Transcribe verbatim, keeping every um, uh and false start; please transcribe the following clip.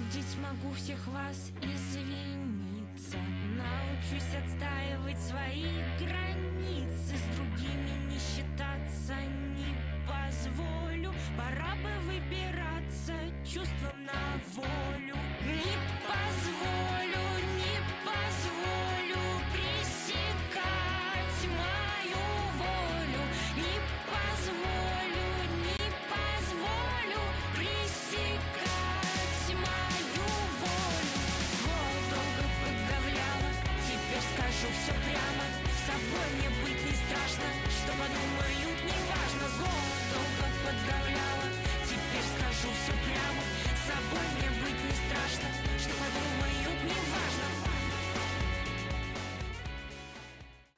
Судить смогу всех вас, извиниться. Научусь отстаивать свои границы. С другими не считаться не позволю. Пора бы выбираться чувством на волю.